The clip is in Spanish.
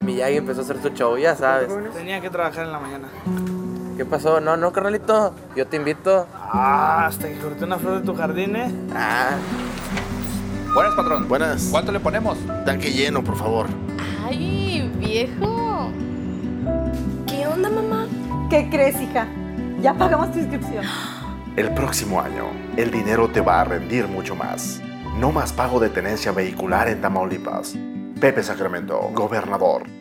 Miyagi empezó a hacer su show, ya sabes. Tenía que trabajar en la mañana. ¿Qué pasó? No, carnalito, yo te invito. Hasta que corté una flor de tu jardín, ¿eh? Ah, Buenas, patrón. Buenas. ¿Cuánto le ponemos? Tanque lleno, por favor. Ay, viejo. ¿Qué onda, mamá? ¿Qué crees, hija? Ya pagamos tu inscripción. El próximo año, el dinero te va a rendir mucho más. No más pago de tenencia vehicular en Tamaulipas. Pepe Sacramento, gobernador.